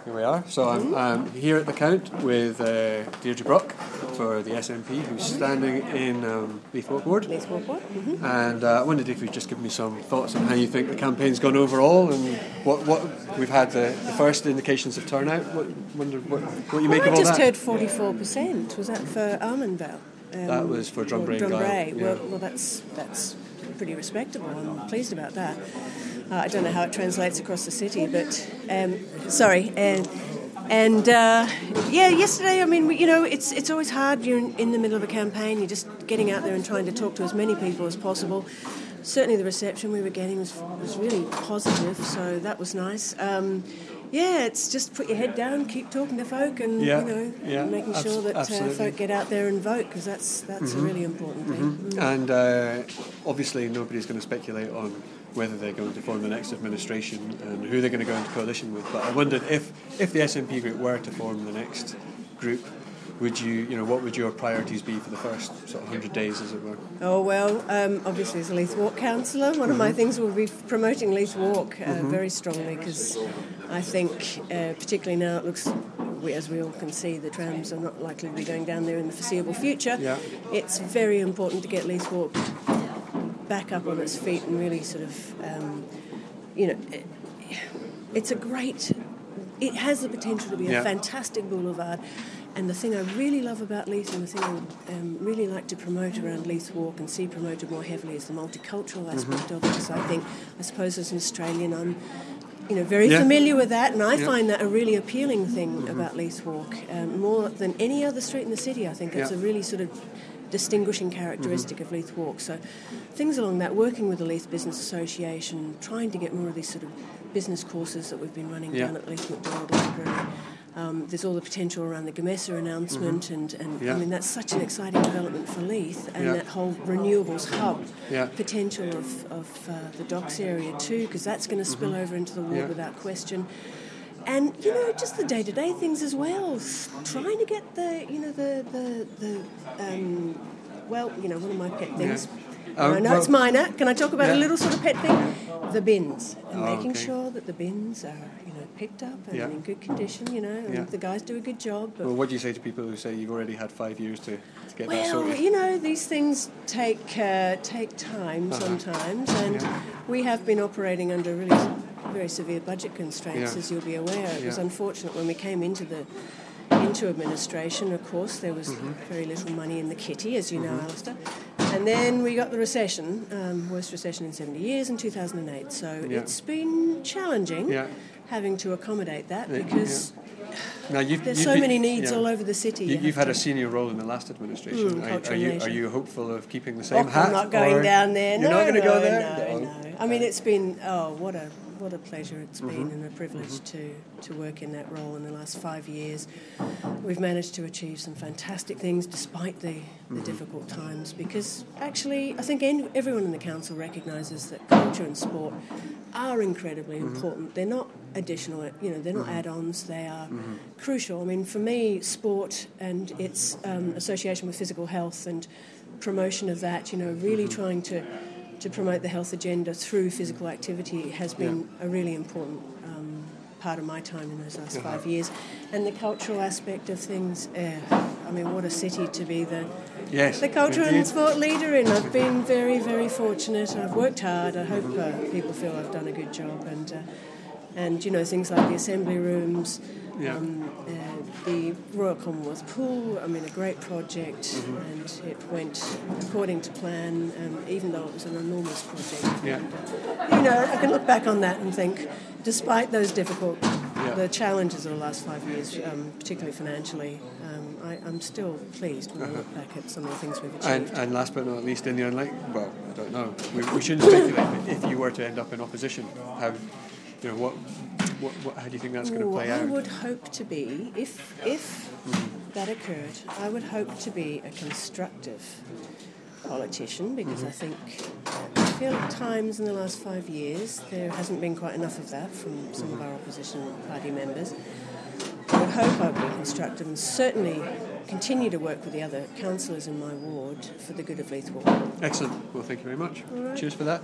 Here we are. So I'm here at the count with Deirdre Brock for the SNP, who's standing in Leith Walk Ward. Leith Walk Ward. Mm-hmm. And I wondered if you'd just give me some thoughts on how you think the campaign's gone overall, and what we've had the first indications of turnout. What you make of all that? I just heard 44%. Was that for Armandvale? That was for Drumbrae and Drumbrae. Gyle. Well, that's pretty respectable. I'm pleased about that. I don't know how it translates across the city, but yesterday. I mean, it's always hard. You're in the middle of a campaign. You're just getting out there and trying to talk to as many people as possible. Certainly, the reception we were getting was really positive, so that was nice. It's just put your head down, keep talking to folk, and making sure that folk get out there and vote, because that's a really important thing. Mm-hmm. And obviously, nobody's going to speculate on whether they're going to form the next administration and who they're going to go into coalition with. But I wondered if the SNP group were to form the next group, would what would your priorities be for the first sort of 100 days, as it were? Oh, well, obviously as a Leith Walk councillor, one of my things will be promoting Leith Walk very strongly, because I think, particularly now, it looks, as we all can see, the trams are not likely to be going down there in the foreseeable future. Yeah. It's very important to get Leith Walk back up on its feet and really sort of, it has the potential to be a fantastic boulevard. And the thing I really love about Leith, and the thing I would really like to promote around Leith Walk and see promoted more heavily, is the multicultural aspect of it. Because I suppose as an Australian, I'm very familiar with that, and I find that a really appealing thing about Leith Walk, more than any other street in the city. I think it's a really sort of distinguishing characteristic of Leith Walk. So things along that, working with the Leith Business Association, trying to get more of these sort of business courses that we've been running down at Leith McDonald Library. There's all the potential around the Gamesa announcement, and I mean, that's such an exciting development for Leith, and that whole renewables hub potential of the docks area too, because that's going to spill over into the ward without question. And just the day-to-day things as well. Trying to get one of my pet things. I know it's minor. Can I talk about a little sort of pet thing? The bins, and making sure that the bins are picked up and in good condition. And the guys do a good job. Well, what do you say to people who say you've already had 5 years to get that sorted? Well, these things take time sometimes, and we have been operating under really very severe budget constraints, as you'll be aware. It was unfortunate when we came into administration. Of course, there was very little money in the kitty, as you know, Alistair. And then we got the recession, worst recession in 70 years, in 2008. So it's been challenging having to accommodate that, because there's so many needs all over the city. You've had a senior role in the last administration. Are you hopeful of keeping the same hat? I'm not going down there. You're not going to go there? No. I mean, it's been, what a pleasure it's been, and a privilege to work in that role in the last 5 years. We've managed to achieve some fantastic things despite the difficult times, because actually I think everyone in the council recognises that culture and sport are incredibly important. They're not additional, they're not add-ons, they are crucial. I mean, for me, sport and its association with physical health and promotion of that, really trying to promote the health agenda through physical activity has been a really important part of my time in those last 5 years. And the cultural aspect of things, I mean, what a city to be the culture and sport leader in. I've been very, very fortunate. I've worked hard. I hope people feel I've done a good job. And things like the assembly rooms, the Royal Commonwealth Pool, I mean, a great project, and it went according to plan, even though it was an enormous project. And, I can look back on that and think, despite those difficult, the challenges of the last 5 years, particularly financially, I'm still pleased when I look back at some of the things we've achieved. And last but not least, in the I don't know, we shouldn't speculate, but if you were to end up in opposition, how do you think that's going to play out? I would hope to be, if that occurred, I would hope to be a constructive politician, because I feel at times in the last 5 years there hasn't been quite enough of that from some of our opposition party members. I would hope I would be constructive and certainly continue to work with the other councillors in my ward for the good of Leith Walk. Excellent. Well, thank you very much. All right. Cheers for that.